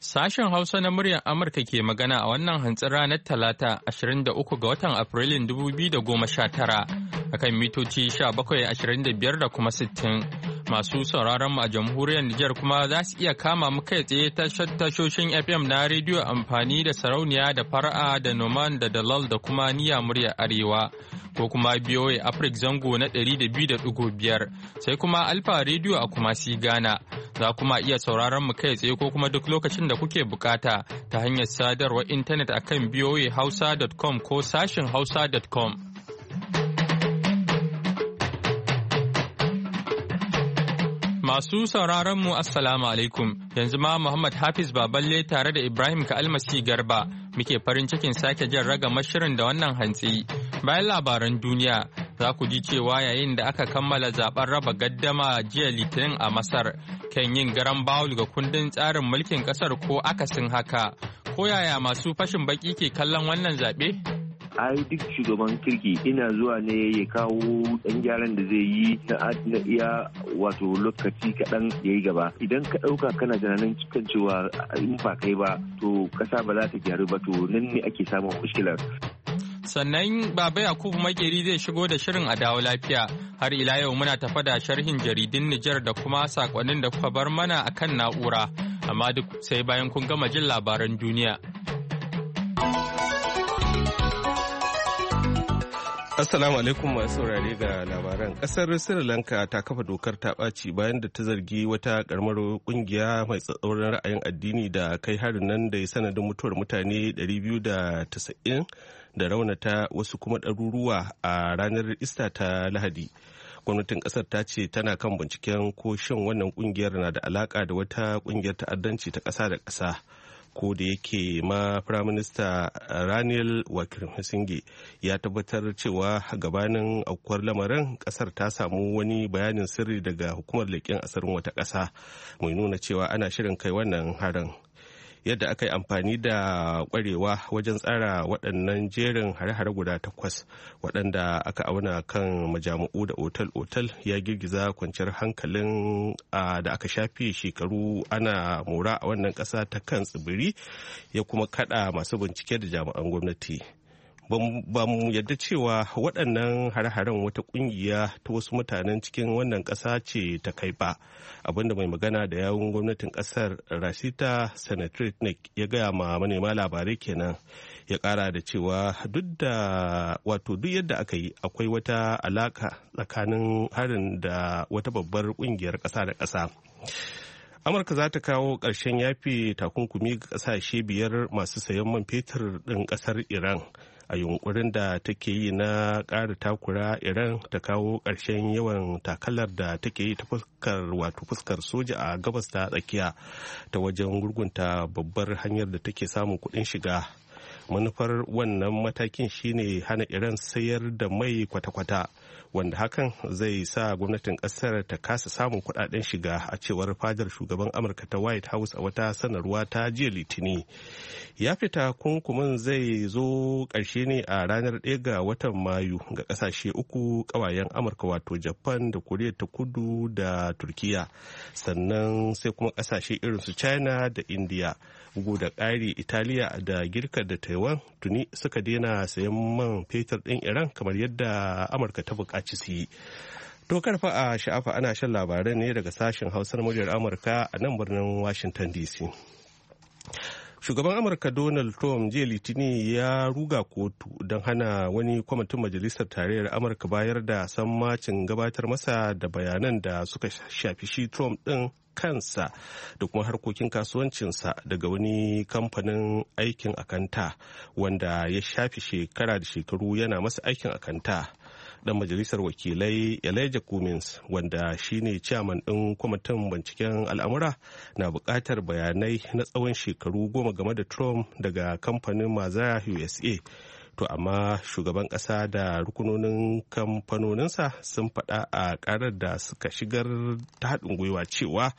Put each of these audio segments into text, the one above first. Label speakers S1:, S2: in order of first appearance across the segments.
S1: Sashen Hausa na muryar Amurka ke magana a wannan hantsin ranar Talata 23 ga watan Afrilun 2019 akan mitoci 1725 da kuma 60. Masu sauraron mu a jamhuriyar Nijar kuma za su iya kama mu kai tsaye tashoshin FM na rediyo amfani da sarauniya da fara'a da noman da dalal da kuma niya muryar Arewa. Ko kuma BOA Africa zango na 200.5 sai kuma Alfa Radio a Kumasi Ghana. Za kuma iya sauraron mu kai tsaye ko kuma duk lokacin da kuke bukata ta hanyar sadarwar intanet akan boahausa.com ko sashin hausa.com. Masu sauraron mu Assalamu alaikum, yanzu ma Muhammad Hafiz Baballe tare da Ibrahim Ka'almasi Garba muke farin cikin sake jan ragamar shirin da wannan hantsi. Bayan labaran duniya za ku ji cewa yayin da aka kammala zaben raba gaddama jiya Litinin a Masar kan yin garan bawul ga kundin tsarin mulkin kasar ko akasin haka. Ko yaya masu fashin baki ke kallon wannan zaɓe?
S2: Ai duk shugaban kirki ina zuwa ne ya kawo ɗan gyaran da zai yi na iya wato lokaci kaɗan ya yi gaba. Idan ka ɗauka kana tunanin cikin cewa in ba kai ba to ƙasa ba za ta gyaru ba, to nan ne ake samun mushkilar.
S1: Sannan Baba Yakubu Makeri zai shigo da shirin a dawo lafiya. Har ila yau muna tafa da sharhin jaridun Nijar da kuma sakonnin da kuka bar mana akan na'ura. Amma duk sai bayan kun gama jin labaran duniya.
S3: Assalamu alaikum masu saurare ga labaran. Kasar Sri Lanka ta kafa dokar ta ɓaci bayan da ta zargi wata karamar kungiya mai tsatsauran ra'ayin addini da kai harin nan da ya sanadin mutuwar mutane 290 da raunata wasu kuma ɗaruruwa a ranar Ista ta Lahadi. Gwamnatin kasar ta ce tana kan binciken ko shin wannan kungiyar na da alaka da wata kungiyar ta'addanci ta ƙasa da ƙasa. Ko da yake ma firaminista Ranil Wickremesinghe ya tabbatar cewa gabanin aukuwar lamarin kasar ta samu wani bayanin sirri daga hukumar leƙen asirin wata ƙasa mai nuna cewa ana shirin kai wannan harin. Yadda aka yi amfani da ƙwarewa wajen tsara waɗannan jerin hare-hare guda 8 waɗanda aka auna kan majami'u da otal-otal ya girgiza kwanciyar hankalin da aka shafe shekaru ana mora a wannan ƙasa ta kan tsibiri, ya kuma kaɗa masu bincike da jami'an gwamnati. Ba mu yadda cewa waɗannan hare-haren wata ƙungiya ta wasu mutanen cikin wannan ƙasa ce ta kai ba, abinda mai magana da yawun gwamnatin ƙasar Rashida Senatritnik ya gaya ma manema labarai kenan. Ya ƙara da cewa duk yadda aka yi akwai wata alaka tsakanin harin da wata babbar ƙungiyar ƙasa da ƙasa. Amurka za ta kawo ƙarshen yafe takunkumi ga ƙasashe 5 masu sayan man fetur ɗin ƙasar Iran a yunkurin da take yi na ƙara takura Iran ta kawo ƙarshen yawan takalar da take yi ta fuskar soja a gabas ta tsakiya ta wajen gurgunta babbar hanyar da take samun kuɗin shiga. Manufar wannan matakin shine hana Iran sayar da mai kwata-kwata, wanda hakan zai sa gwamnatin kasar ta kasa samun kudaden shiga, a cewar fadar shugaban Amurka ta White House a wata sanarwa ta jiya Litini. Ya fita kunkumin zai zo ƙarshe ne a ranar 1 ga watan Mayu ga ƙasashe 3 ƙawayen Amurka, wato Japan da Koriya ta Kudu da Turkiya, sannan sai kuma ƙasashe irin su China da India. Bugu da ƙari, Italiya da Girka da Taiwan tuni suka daina sayan man fetur ɗin Iran kamar yadda Amurka ta buƙaci su yi. To karfa a sha'afa ana shan labarai ne daga sashen Hausar muryar Amurka a nan birnin Washington DC. Shugaban Amurka Donald Trump jiya Litini ya ruga kotu don hana wani kwamitin Majalisar Tarayyar Amurka bayar da sammacin gabatar masa da bayanan da suka shafi shi Trump ɗin kansa da kuma harkokin kasuwancinsa daga wani kamfanin aikin akanta wanda ya shafi shekara da shekaru yana masa aikin akanta. Dan majalisar wakilai Elijah Cummings, wanda shine chairman ɗin kwamitin binciken al'amura, na buƙatar bayanai na tsawon shekaru 10 game da Trump daga kamfanin Mazars USA. To amma shugaban ƙasa da rukunonin kamfanoninsa sun faɗa a ƙarar da suka shigar ta haɗin gwiwa cewa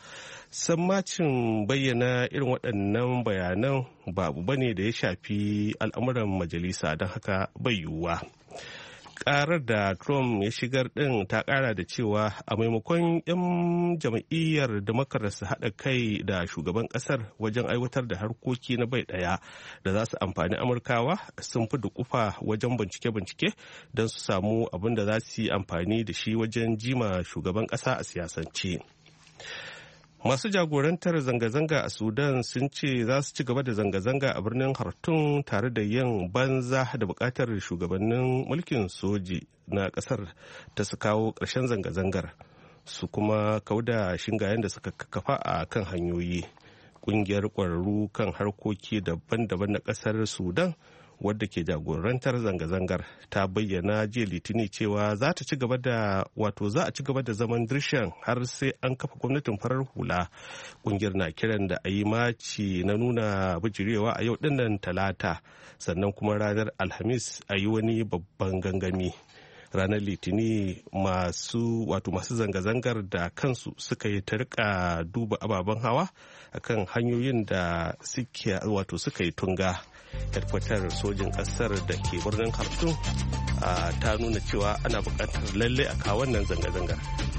S3: sammacin bayyana irin waɗannan bayanan ba abu bane da ya shafi al'amuran majalisa, don haka bai yiwuwa. karar da Trump ya shigar din ta kara da cewa a maimakon 'yan jam'iyyar Democrat su haɗa kai da shugaban ƙasar wajen aiwatar da harkoki na bai ɗaya da za su amfani Amurkawa, sun fi dukufa wajen bincike-bincike don su samu abin da za su yi amfani da shi wajen jima shugaban ƙasa a siyasance. Masu jagorantar zanga-zanga a Sudan sun ce za su ci gaba da zanga-zanga a birnin Khartoum tare da yin banza da bukatar shugabannin mulkin soji na kasar ta su kawo ƙarshen zanga-zangar su kuma kauda shingayen da suka kafa a kan hanyoyi. Ƙungiyar ƙwararru kan harkoki daban-daban na ƙasar Sudan wadda ke jagorantar zanga-zangar ta bayyana jiya litini cewa za a ci gaba da zaman dirshan har sai an kafa gwamnatin farar hula. Kungiyar na kiran da a yi maci na nuna bijirewa a yau dinnan talata, sannan kuma ranar alhamis a yi wani babban gangami. Ranar litini masu zanga-zangar da kansu suka yi ta rika duba ababen hawa akan hanyoyin da suka yi tunga. Hedkwatar sojin kasar da ke birnin Khartoum ta nuna cewa ana buƙatar lalle a kawo wannan zanga-zangar.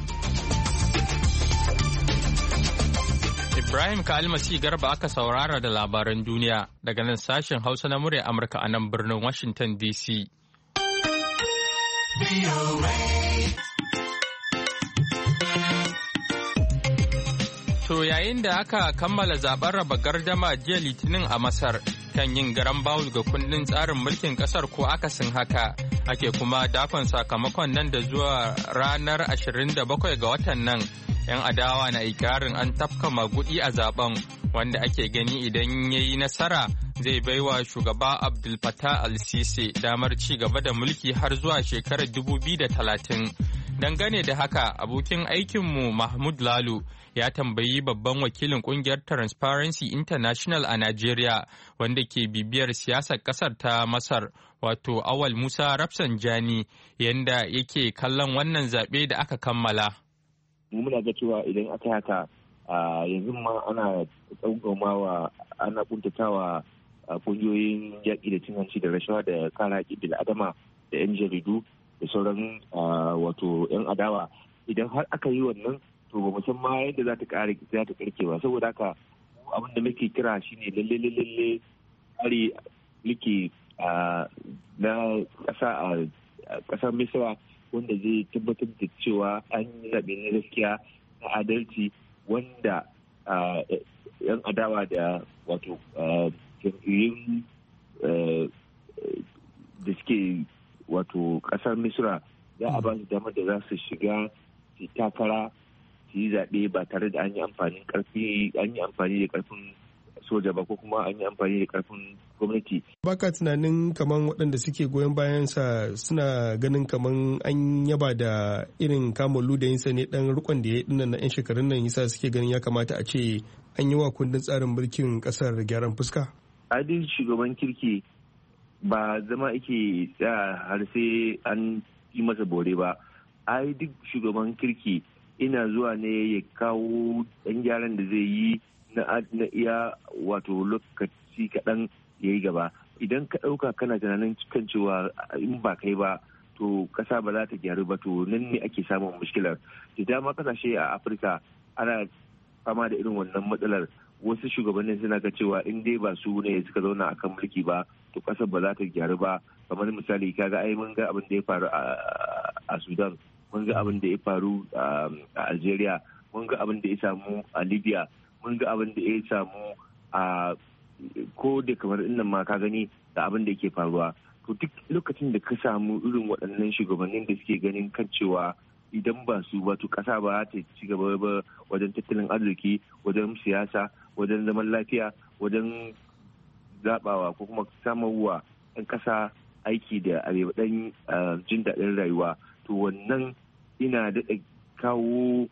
S1: Ibrahim Kalmasi Garba aka saurara da labaran duniya daga nan sashen Hausa na murya Amurka a nan birnin Washington DC. To yayin da aka kammala zaben raba gardama jiya Litinin a Masar kan yin garan bawul ga kundin tsarin mulkin kasar ko akasin haka, ake kuma dakon sakamakon nan da zuwa ranar 27 ga watan nan. 'Yan adawa na ikirarin an tafka magudi a zaben, wanda ake gani idan ya yi nasara zai baiwa shugaba Abdul Fattah al-Sisi damar ci gaba da mulki har zuwa shekarar 2030. Dangane da haka, abokin aikinmu Mahmud Lalu ya tambayi babban wakilin kungiyar Transparency International a Najeriya, wanda ke bibiyar siyasar kasar ta Masar, wato Awal Musa Rafsanjani, yanda yake kallon wannan zaɓe da aka kammala.
S2: Muna ga cewa idan aka haka yanzu ma ana tsangwamawa, ana kuntatawa kungiyoyin yaƙi da cin hanci da rashawa da kare haƙƙin bil'adama da 'yan jaridu da sauran 'yan adawa. Idan har aka yi wannan, to ba mu san ma yadda za ta karke ba. Saboda haka abin da muke kira shine lalle tsari muke na ƙasa a ƙasar Misra, wanda zai tabbatar da cewa an yi zaɓe na gaskiya na adalci, wanda 'yan adawa da jam'iyyun da suke kasar Misra za a ba su damar da za su shiga su takara su yi zaɓe ba tare da an yi amfani da ƙarfin soja ba, ko kuma an yi amfani da ƙarfin gwamnati.
S4: Baka tunanin kaman waɗanda suke goyon bayansa suna ganin kaman an yaba da irin kamun ludayinsa ne ɗan rikon da ya yi ɗinnan na 'yan shekarun nan, yasa suke ganin ya kamata a ce an yi wa kundin tsarin mulkin ƙasar gyaran fuska?
S2: Adin shugaban kirki ba zama ake tsaya har sai an yi masa bore ba. Ai duk shugaban kirki ina zuwa ne ya kawo ɗan gyaran da zai yi na iya lokaci kaɗan ya yi gaba. Idan ka ɗauka kana tunanin kan cewa in ba kai ba to ƙasa ba za ta gyaru ba, to nan ne ake samun mushkilar. Da dama ƙasashe a Afirka ana fama da irin wannan matsalar. Wasu shugabannin suna ga cewa in dai ba su ne suka zauna a kan mulki ba, to ƙasar ba za ta gyaru ba. Kamar misali, kaga ai mun ga abin da ya faru a Sudan, mun ga abin da ya faru a Algeria, mun ga abin da ya samu a Libya, mun ga abin da ya samu a ko da kamar innan ma ka gani da abin da yake faruwa. To duk lokacin da ka samu irin waɗannan shugabannin da suke ganin kan cewa idan ba su ba to ƙasa ba ta ci gaba ba wajen tattalin arziki, wajen siyasa, wajen zaman lafiya, wajen zabawa ko kuma samarwa 'yan ƙasa aiki da ɗan jin daɗin rayuwa. To wannan ina daɗa kawo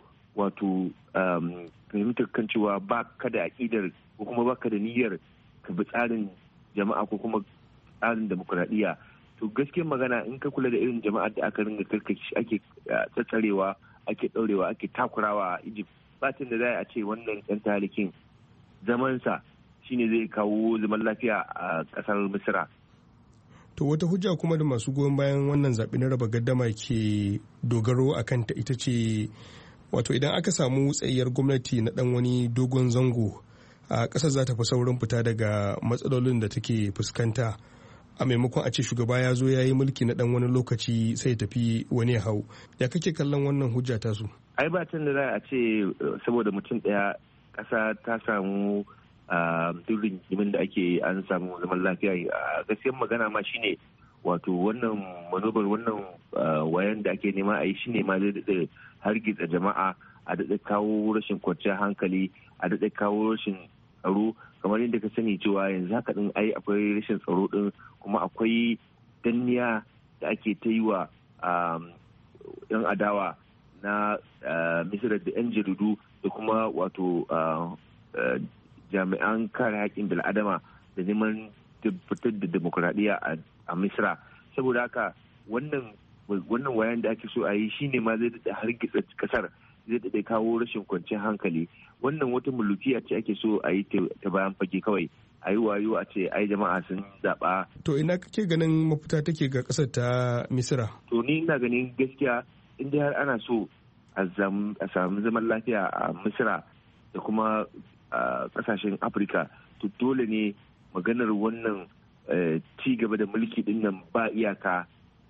S2: fahimtar kan cewa ba ka da aƙidar ko kuma ba ka da niyyar ka bi tsarin jama'a ko kuma tsarin demokuraɗiyya. To gaskiyar magana, in ka kula da irin jama'ar da aka ringa karkashi, ake tsatsarewa, ake ɗaurewa, ake takurawa a Egypt, batin da za a ce wannan ɗan talikin zamansa shine zai kawo zaman lafiya a ƙasar Misira.
S4: To wata hujja kuma da masu goyon bayan wannan zaɓe na raba gaddama ke dogaro a kanta ita ce wato idan aka samu tsayayyar gwamnati na ɗan wani dogon zango a ƙasar za ta fi saurin fita daga matsalolin da take fuskanta a maimakon a ce shugaba ya zo ya yi mulki na ɗan wani lokaci sai tafi wani ya hau. Ya kake kallon wannan hujja ta su?
S2: Ai ba tun da za a ce saboda mutum ɗaya ƙasa ta samu duk rigimin da ake an samu zaman lafiya. A gaskiyar magana ma shine wato wannan manobar wannan wayan da ake nema a yi shine ma zai daɗe hargitsa jama'a, a daɗe kawo rashin kwanciyar hankali, a daɗe kawo rashin tsaro. Kamar yadda ka sani cewa yanzu haka din ai akwai rashin tsaro din, kuma akwai danniya da ake ta yi wa yan adawa na misira da yan jaridu da kuma wato jami'an kare haƙƙin bil'adama da neman tabbatar da demokuraɗiyya a misira. Saboda haka wannan wayan da ake so a yi shine ma zai daɗe hargitsa ƙasar, zai daɗe kawo rashin kwanciyar hankali. Wannan wata mulukiya ce ake so a yi ta bayan fage kawai, a yi wayo a ce ai jama'a sun zaɓa.
S4: To ina kake ganin mafita take ga ƙasar ta misira?
S2: To ni ina ganin gaskiya in dai har ana so a samu zaman lafiya a misira da kuma ƙasashen afirka, to dole ne maganar wannan ci gaba da mulki din nan ba iyaka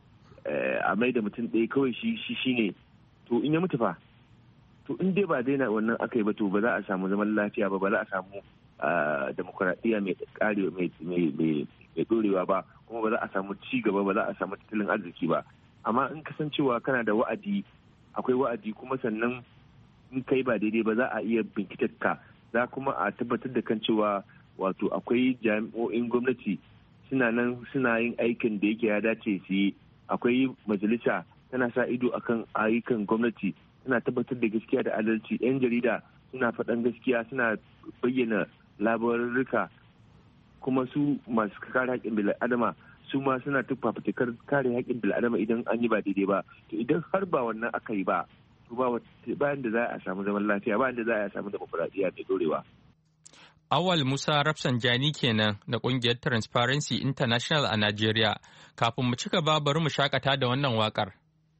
S2: a mai da mutum ɗaya kawai shi ne. To in ya mutu fa, to in dai ba daina wannan aka yi ba, to ba za a samu zaman lafiya ba za a samu demokuraɗiyya mai ƙare mai ɗorewa ba, kuma ba za a samu ci gaba, ba za a samu tattalin arziki ba. Amma in kasancewa kana da wa'adi, akwai wa'adi, kuma sannan in kai ba daidai ba za a iya binkitar ka, za kuma a tabbatar da kan cewa wato akwai jami'o'in gwamnati suna nan suna yin aikin da yake ya dace su yi. Akwai majalisa tana sa ido akan ayyukan gwamnati, suna tabbatar da gaskiya da adalci. 'Yan jarida suna faɗan gaskiya, suna bayyana labarurruka, kuma su masu kare haƙƙin bil'adama su ma suna fafutukar kare haƙƙin bil'adama idan an yi ba daidai ba. To idan har ba wannan aka yi ba, to bayan da za a samu zaman lafiya, bayan da za a samu demokuraɗiyya mai dorewa.
S1: Awal Musa Rafsanjani kenan da ƙungiyar Transparency International a Najeriya. Kafin mu ci gaba, bari mu shakata da wannan waƙar.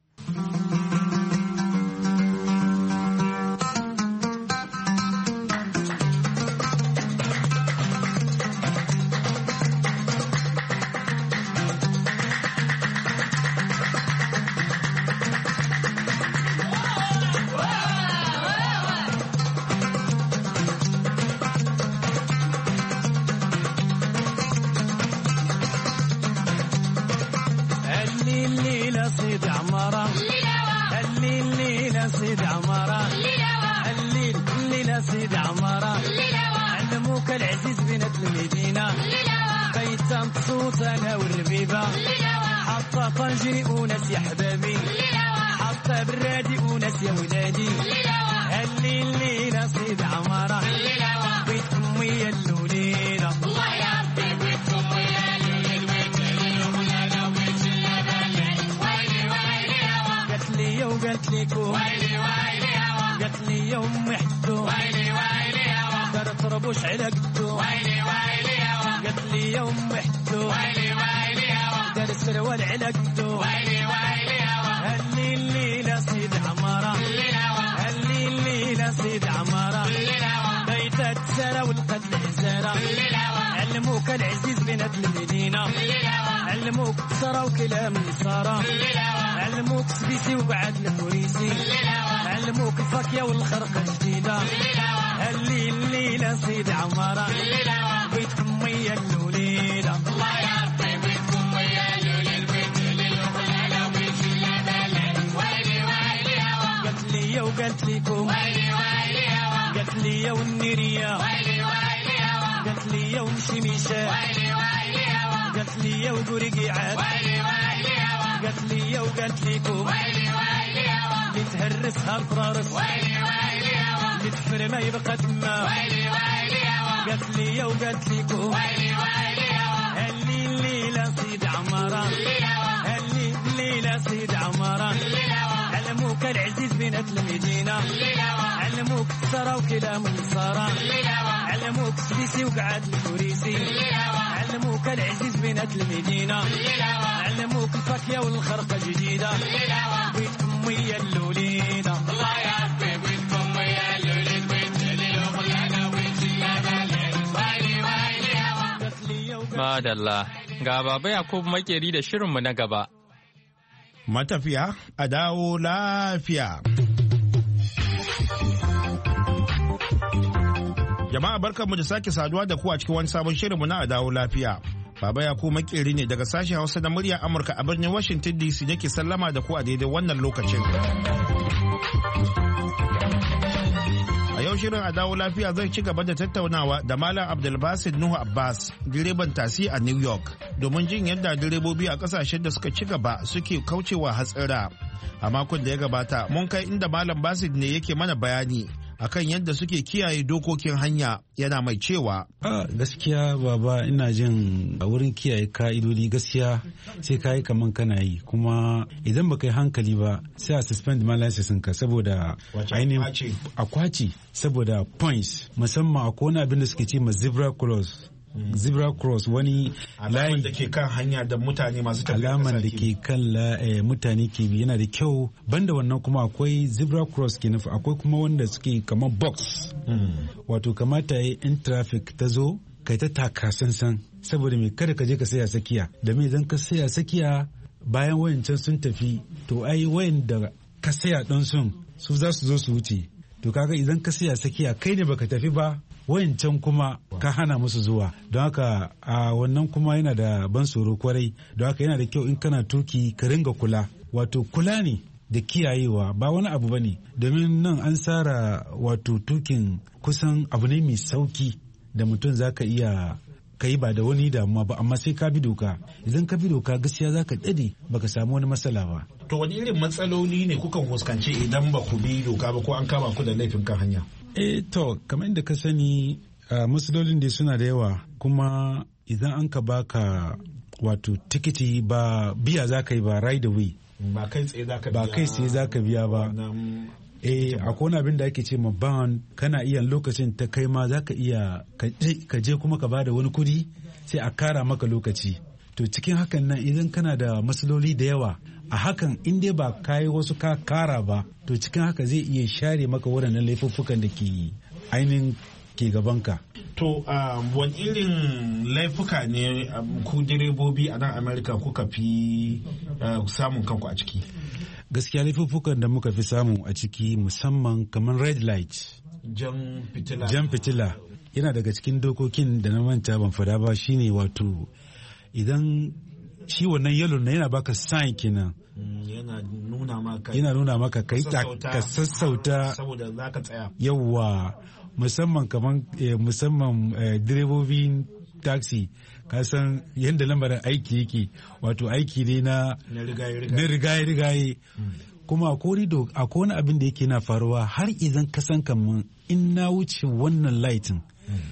S5: سيد عمارة علموك العزيز بنت المدينة بيتا مبسوط أنا والربيبة حاطة طنجري وناس يا حبابي حاطة برادي وناس يا ولادي هاللي الليلة سيد عمارة بيتكم ويا اللوليلة الله يا ربي بيتكم ويا اللوليلة قالت لي وقالت ليكم قالت لي يا أمي حدو دارت ربوش على قدو قالت لي يا أمي حدو دار السروال على قدو هاللي الليلة سيد عمارة هاللي الليلة سيد عمارة بيتات سارة والقتل حزارة علموك العزيز بنات المدينة علموك سارة وكلام نصارى علموك سبيسي وقعد الفوريسي علموك الفاكية والخرقة جديدة هاللي الليلة سيد عمارة بيتكم ويا اللوليلة الله يا ربي بيتكم ويا اللوليل بيت الليل وبيت اللبلل ويلي ويلي قالت لي وقالت ليكم ويلي ويلي قالت لي والنيرية ويلي ويلي قالت لي ومشميشة ويلي ويلي قالت لي وقرقيعات ويلي ويلي قالت لي وقالت ليكم ويلي ويلي اللي تهرسها الفرارس ويلي ويلي اللي تفر ما يبقى تما ويلي ويلي قالت لي وقالت ليكم ويلي ويلي هاللي الليلة سيد عمارة هاللي الليلة سيد عمارة علموك العزيز بنات المدينة علموك الثرى وكلام النصارى علموك سبيسي وقعد الفوريسي علموك العزيز بنات المدينة علموك الفاكهة والخرقة جديدة بيتكم ويا اللوليدة الله يعافي بيتكم ويا اللوليد ويتهللوا خلانا ويتشيابا ويلي ويلي هوا.
S1: Madalla, ga Baba Yakub Makeri da shirinmu na gaba.
S6: Matafiya a dawo lafiya. Jama'a barkanmu da sake saduwa da ku a cikin wani sabon shirinmu na a dawo lafiya. Baba Yakub Makeri ne daga sashen Hausa na murya Amurka a birnin Washington DC nake sallama da ku a daidai wannan lokacin. A yau shirin a dawo lafiya zai ci gaba da tattaunawa da Malam Abdulbasit Nuhu Abbas, direban tasi a New York, domin jin yadda direbobi a kasashen da suka ci gaba suke kaucewa hatsira. A makon da ya gabata mun kai inda Malam Basit ne yake mana bayani akan yadda suke kiyaye dokokin hanya, yana mai cewa
S7: gaskiya baba ina jin a wurin kiyaye ka'idodi gaskiya sai ka yi kaman kana yi, kuma idan baka yi hankali ba sai a suspend ma license ka saboda ainihin a kwaci saboda points, musamman akwai wani abin da suke ce ma zebra cross wani
S6: alaman da ke kan hanya da mutane masu tafiya
S7: alaman da ke kan mutane ke bi yana da kyau. Banda wannan kuma akwai zebra cross ke nufi, akwai kuma wanda suke kamar box wato kamata yi in traffic ta zo kai ta taka sansan saboda mai kada ka je ka saya sakiya, da mai idan ka saya sakiya bayan wayancan sun tafi to ai wayan da ka saya don su za su zo su wuce, to kaga idan ka saya sakiya kai ne baka tafi ba, wayancan kuma ka hana musu zuwa. Don haka a wannan kuma yana da ban tsoro kwarai, don haka yana da kyau in kana tuki ka ringa kula, wato kula ne da kiyayewa ba wani abu bane, domin nan an tsara wato tukin kusan abu ne mai sauki da mutum zaka iya kai ba da wani damuwa ba, amma sai ka bi doka. Idan ka bi doka gaskiya zaka dade baka samu wani matsala ba.
S6: To wani irin matsaloli ne kukan fuskanci idan ba ku bi doka ba ko an kama ku da laifin kan hanya?
S7: To kamar inda ka sani matsalolin da suna da yawa, kuma idan an ka baka wato tikiti ba biya za ka yi ba right away,
S6: ba kai tsaye za ka
S7: biya ba. Akwai wani abin da ake ce ma bond, kana iya lokacin ta kai ma za ka iya ka je kuma ka bada wani kudi sai a kara maka lokaci. To cikin hakan nan idan kana da matsaloli da yawa a hakan, in dai ba kayi wasu ka kara ba, to cikin haka zai iya share maka waɗannan laifuffukan da ke ainihin ke gabanka.
S6: To wani irin laifuka ne ku direbobi a nan Amerika kuka fi samun kanku a ciki?
S7: Gaskiya laifuffukan da muka fi samu a ciki musamman kamar red light, jan fitila yana daga cikin dokokin da na manta ban fada ba, shine wato idan shi wannan yellow na yana baka sign kenan,
S6: yana nuna maka
S7: kai ka sassauta
S6: saboda zaka tsaya.
S7: Yawwa, musamman kaman direbobin taxi, ka san yadda lambarin aiki yake, wato aiki ne na rigaye. Kuma akwai wani abin da yake na faruwa har idan ka san kaman in na wuce wannan lightin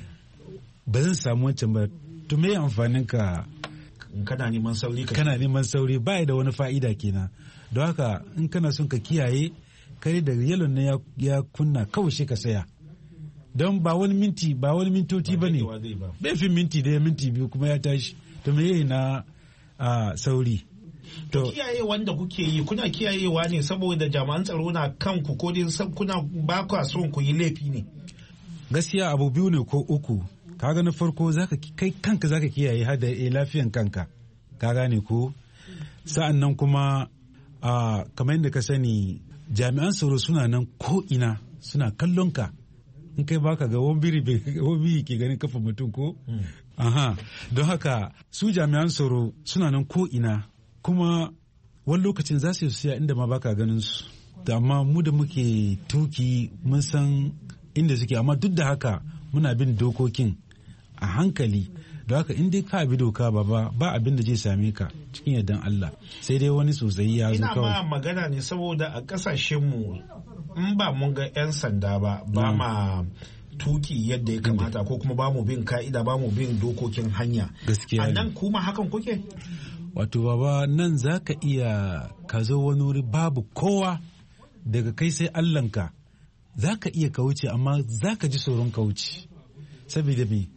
S7: ba zan samu wancan ba, to me amfanin ka
S6: kana neman sauri
S7: ba da wani fa'ida kenan. Don haka in kana son ka kiyaye, kai da yalon na ya kunna kawai shi ka saya, don ba wani mintoti ba ne, bai fi minti da minti biyu kuma ya tashi, to me yayi na sauri.
S6: To kiyaye wanda kuke yi, kuna kiyayewa ne saboda jami'an tsaro na kanku ko dai kuna ba ku son ku yi laifi ne?
S7: Gaskiya abu biyu ne ko uku. Kaga na farko kai kanka zaka kiyaye har da lafiyan kanka, ka gane ko? Sa'an nan kuma kamar yadda ka sani jami'an tsaro suna nan ko ina suna kallon ka, in kai baka ga wani biri ke ganin kafa mutum ko? Don haka su jami'an tsaro suna nan ko ina, kuma wani lokacin za su yi siya inda ma baka ganin su, amma mu da muke tuki mun san inda suke, amma duk da haka muna bin dokokin a hankali. Da haka in dai ka bi doka ba abin da zai same ka cikin yardan Allah, sai dai wani sosai ya zo kawai.
S6: Ina ma magana ne saboda a kasashen mu in ba mun ga 'yan sanda ba ma tuki yadda ya kamata, ko kuma ba mu bin ka'ida, ba mu bin dokokin hanya.
S7: Gaskiya
S6: ne. Nan kuma hakan kuke?
S7: Wato baba, nan za ka iya ka zo wani wuri babu kowa daga kai sai Allahnka, za ka iya ka wuce, amma za ka ji tsoron ka wuce. Saboda me?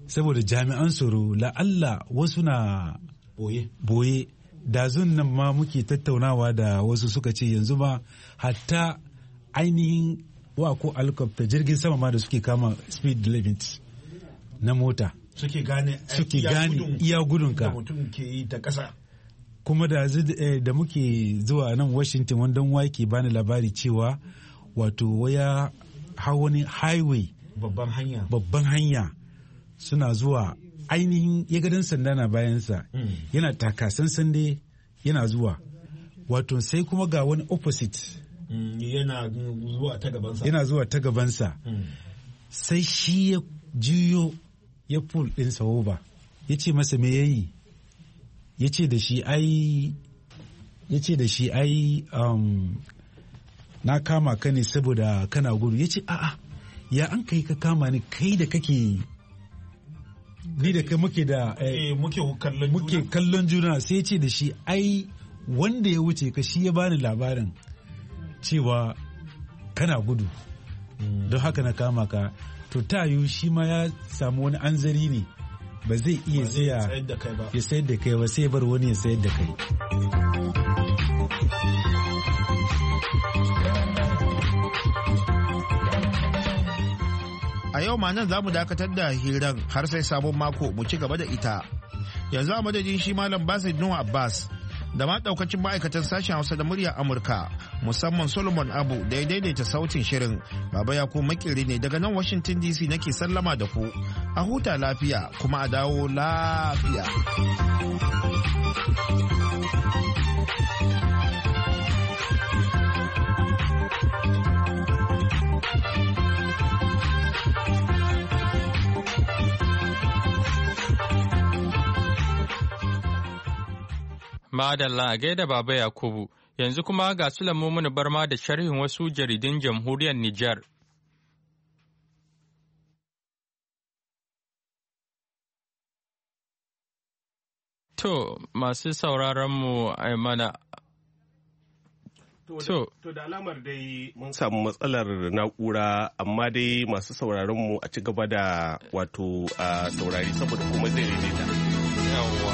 S7: saboda jami'an tsaro la'alla wasu na boye dazun nan ma muke tattaunawa da wasu suka ce yanzu ma hatta ainihin wa ko helicopter jirgin sama ma da suke kama speed limit na mota
S6: suke gane
S7: iya gudunka
S6: da mutum ke yi ta ƙasa.
S7: Kuma da muke zuwa nan Washington wanda wake bani labari cewa wato waya wani highway babban hanya suna zuwa ainihin ya gadon sanda na bayansa yana takasansan dai yana zuwa wato sai kuma ga wani opposite
S6: yana
S7: zuwa ta gabansa sai shi ya juyo ya pull ɗinsa over ya ce masa me yayi ya ce da shi ai na kama ka ne saboda kana gudu ya ce a'a ya an kai ka kama ni kai da kake ni da kai muke kallon juna sai ya ce da shi ai wanda ya wuce ka shi ya bani labarin cewa kana gudu don haka na kama ka to ta yiwu shi ma ya samu wani anzari ne ba zai iya ya sayar da kai ba sai bar wani ya sayar da kai.
S6: A yau ma nan za mu dakatar da hirar har sai sabon mako mu ci gaba da ita. Yanzu a madadin shi Malam Basit Nuhu Abbas da ma daukacin ma'aikatan sashen Hausa da muryar Amurka musamman Solomon Abu da ya daidaita sautin shirin. Baba Yakubu Makiri ne daga nan Washington DC nake sallama da ku. A huta lafiya kuma a dawo lafiya.
S1: Madalla a gaida Baba Yakubu, yanzu kuma ga Sulaimu Muni Barma da sharhin wasu jaridun jamhuriyar Nijar. To, masu sauraronmu a mana.
S3: To, da alamar dai mun samu matsalar na'ura, amma dai masu sauraronmu a ci gaba da wato saurari saboda kuma zai daidaita.
S1: Yawwa.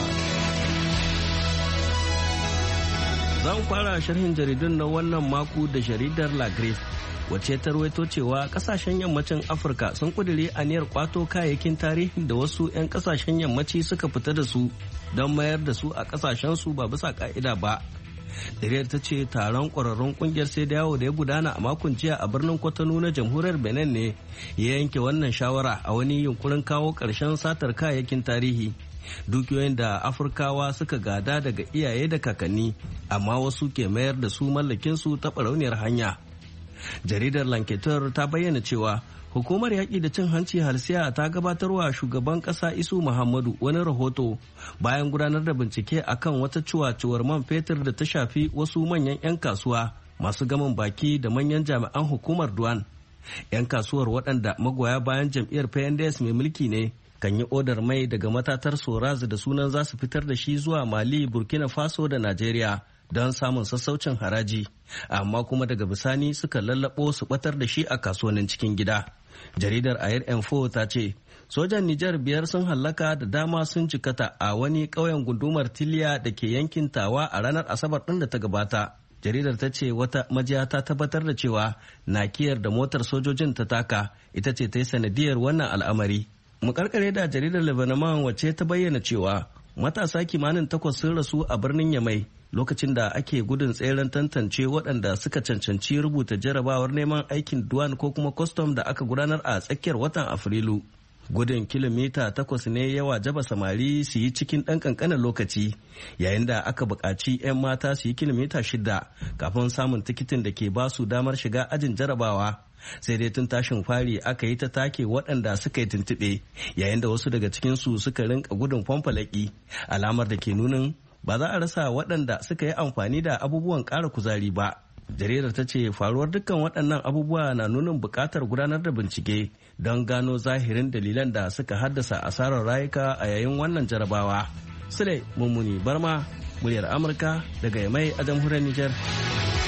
S8: Zan fara sharhin jaridun na wannan mako da jaridar La Griffe, wacce ta rawaito cewa kasashen yammacin Afirka sun kudure aniyar kwato kayayyakin tarihi da wasu 'yan kasashen yammaci suka fita da su don mayar da su a kasashen su ba bisa ka'ida ba. Jaridar ta ce taron ƙwararrun ƙungiyar sai da yawo da ya gudana a makon jiya a birnin Kwatano na jamhuriyar Benin ne ya yanke wannan shawara a wani yunkurin kawo ƙarshen satar kayayyakin tarihi. Dukiyoyin da Afirkawa suka gada daga iyaye da kakanni amma wasu ke mayar da su mallakinsu ta barauniyar hanya. Jaridar Lanketer ta bayyana cewa hukumar yaƙi da cin hanci halsiya ta gabatarwa shugaban ƙasa Isu Muhammadu wani rahoto bayan gudanar da bincike akan wata ciwaciwar man fetur da ta shafi wasu manyan 'yan kasuwa masu gaman baki da manyan jami'an hukumar Duwan. 'Yan kasuwar waɗanda magoya bayan jam'iyyar PNDS mai mulki ne kan yi odar mai daga matatar Soraz da sunan za su fitar da shi zuwa Mali, Burkina Faso da Najeriya don samun sassaucin haraji, amma kuma daga bisani suka lallabo su batar da shi a kasuwannin cikin gida. Jaridar Air Info ta ce, sojan Nijar 5 sun hallaka da dama sun jikata a wani ƙauyen gundumar Tiliya da ke yankin Tawa a ranar Asabar ɗin da ta gabata. Jaridar ta ce wata majiya ta tabbatar da cewa nakiyar da motar sojojin ta taka ita ce ta yi sanadiyar wannan al'amari. Mu karkare da jaridar Lebanon wacce ta bayyana cewa matasa kimanin 8 sun rasu a birnin Yamai lokacin da ake gudun tseren tantance waɗanda suka cancanci rubuta jarabawar neman aikin duwan ko kuma kwastam da aka gudanar a tsakiyar watan Afrilu. Gudun kilomita 8 ne ya wajaba samari su yi cikin ɗan ƙanƙanin lokaci, yayin da aka buƙaci 'yan mata su yi kilomita 6 kafin samun tikitin da ke ba su damar shiga ajin jarabawa. Sai dai tun tashin fari aka yi ta take waɗanda suka yi tuntuɓe, yayin da wasu daga cikinsu suka rinka gudun famfalaki, alamar da ke nunin ba za a rasa waɗanda suka yi amfani da abubuwan ƙara kuzari ba. Jaridar ta ce faruwar dukkan waɗannan abubuwa na nunin buƙatar gudanar da bincike don gano zahirin dalilan da suka haddasa asarar rayuka a yayin wannan jarabawa. Sule Mummuni Barma, muryar Amurka daga Yamai a jamhuriyar Nijar.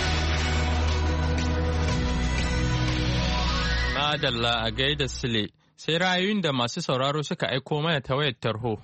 S1: Madalla a gaida Sule. sai ra'ayoyin da masu sauraro suka aiko mana ta wayar tarho.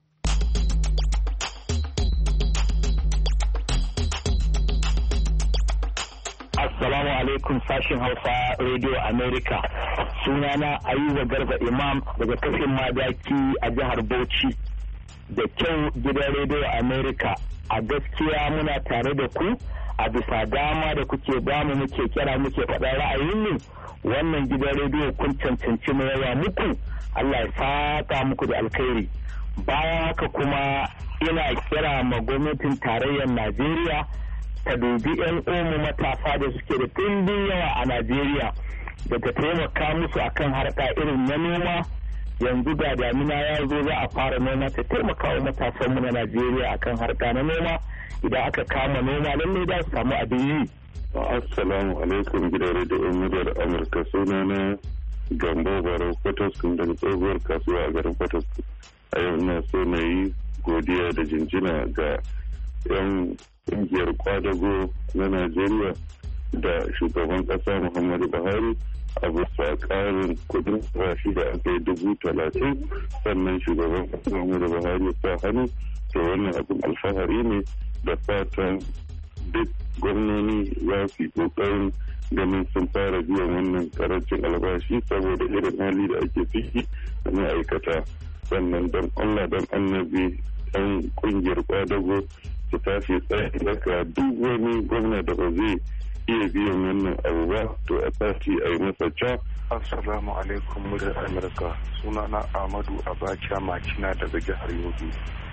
S9: Assalamu alaikum sashin Hausa Radio America. Sunana Ayuba Garba Imam daga kafin Madaki a jihar Bauchi. Da kyau gidan Radio America. A gaskiya muna tare da ku a bisa dama da kuke bamu muke kira muke faɗa ra'ayinmu. Wannan gidan rediyo kun cancanci mu yawa muku. Allah ya saka muku da alkhairi. Bayan haka kuma ina kira ma gwamnatin tarayyar Najeriya ta dubi 'yan umu matasa da suke da ɗimbin yawa a Najeriya da ta taimaka musu akan harka irin na noma. Yanzu da damina ya zo za a fara noma, ta taimaka wa matasanmu na Najeriya akan harka na noma. Idan aka kama noma lallai za su samu abin yi.
S10: Assalamu alaikum gidan rediyon muryar Amurka, sunana Gambo Barau Fataskun daga tsohuwar kasuwa a garin Fataskun. A yau na so na yi godiya da jinjina ga 'yan ƙungiyar kwadago na Najeriya da shugaban ƙasa Muhammadu Buhari a bisa ƙarin kudin bashi da aka yi 30,000, sannan shugaban ƙasa Muhammadu Buhari ya sa hannu. To wannan abin alfahari ne da fatan duk gwamnoni za su yi ƙoƙarin ganin sun fara biyan wannan karancin albashi saboda irin hali da ake ciki da ma'aikata. Sannan don Allah don annabi 'yan ƙungiyar kwadago su tashi tsaye daga duk wani gwamna da ba zai iya biyan wannan abu ba to a tashi a yi masa ca.
S11: Assalamu alaikum muryar Amurka, sunana Ahmadu Abacha Macina daga jihar Yobe.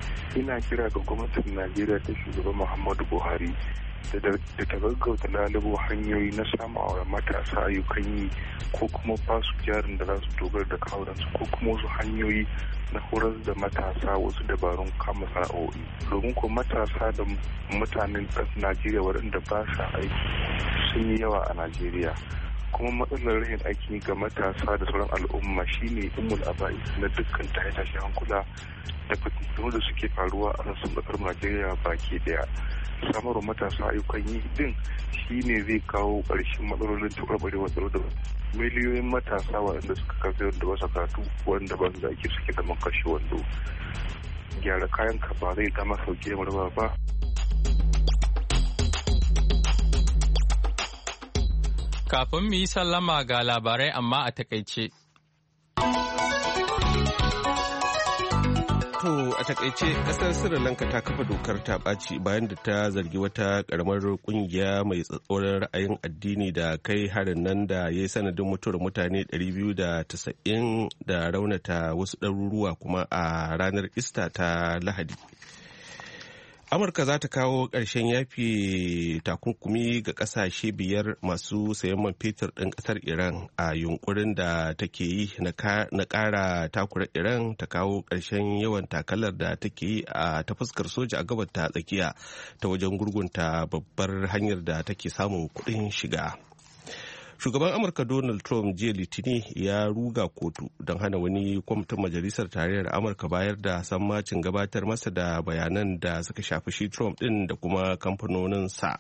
S11: Ina kira ga gwamnatin Najeriya ta shugaban Muhammadu Buhari da ta gaggauta lalubo hanyoyi na samawa matasa ayyukan yi ko kuma basu jarin da za su dogara da kawunansu ko kuma wasu hanyoyi na horar da matasa wasu dabarun kama sana'o'i. Domin ko matasa da mutanen Najeriya waɗanda ba sa aiki sun yi yawa a Najeriya. Kuma matsalar rahin aiki ga matasa da sauran al'umma shine ummul abai na dukkan tashe hankula da fitintunu da suke faruwa a sassan ƙasar Najeriya baki daya. Samarwa matasa ayyukan yi din shine zai kawo ƙarshen matsalolin taɓarɓarewar tsaro da miliyoyin matasa waɗanda suka kafe wanda ba su karatu wanda ba su da ake suke zaman kashe wando. Gyara kayan ka ba zai dama sauke maraba ba.
S1: Kafin mu yi sallama ga labarai amma a takaice.
S3: To a takaice kasar Sri Lanka ta kafa dokar ta ɓaci bayan da ta zargi wata karamar kungiya mai tsatsauran ra'ayin addini da kai harin nan da ya yi sanadin mutuwar mutane 290 da raunata wasu ɗaruruwa kuma a ranar Ista ta Lahadi. Amurka za ta kawo ƙarshen yafi takunkumi ga ƙasashe 5 masu sayan man fetur ɗin ƙasar Iran a yunkurin da take yi na ƙara takura Iran ta kawo ƙarshen yawan takalar da take yi a ta fuskar soja a gabar ta tsakiya ta wajen gurgunta babbar hanyar da take samun kuɗin shiga. Shugaban Amurka Donald Trump jiya Litini ya ruga kotu don hana wani kwamitin Majalisar Tarayyar Amurka bayar da sammacin gabatar masa da bayanan da suka shafi shi Trump ɗin da kuma kamfanoninsa.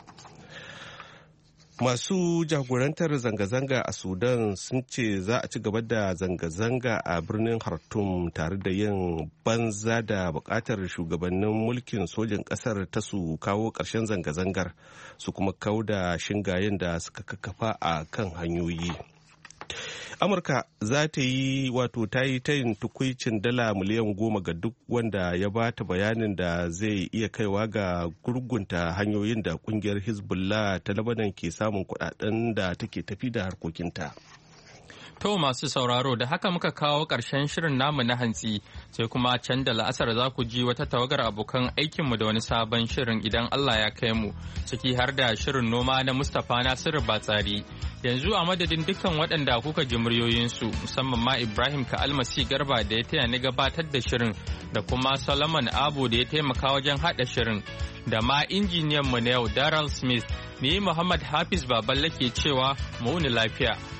S3: Masu jagorantar zanga-zanga a Sudan sun ce za a ci gaba da zanga-zanga a birnin Khartoum tare da yin banza da bukatar shugabannin mulkin sojin kasar ta su kawo ƙarshen zanga-zangar su kuma kauda shingayen da suka kakkafa a kan hanyoyi. Amurka za ta yi ta yi tayin tukwicin dala miliyan 10 ga duk wanda ya ba ta bayanin da zai iya kaiwa ga gurgunta hanyoyin da kungiyar Hezbollah ta Lebanon ke samun kudaden da take tafi da harkokinta.
S1: To masu sauraro da haka muka kawo ƙarshen shirin namu na hantsi sai kuma can da la'asar za ku ji wata tawagar abokan aikinmu da wani sabon shirin idan Allah ya kai mu ciki har da shirin noma na Mustapha Nasiru Batsari. Yanzu a madadin dukkan waɗanda kuka ji muryoyinsu musamman ma Ibrahim Ka'almasi Garba da ya taya ni gabatar da shirin da kuma Solomon Abu da ya taimaka wajen haɗa shirin da ma injiniyanmu na yau Daryl Smith ni Muhammad Hafiz Baballe ke cewa mu wuni lafiya.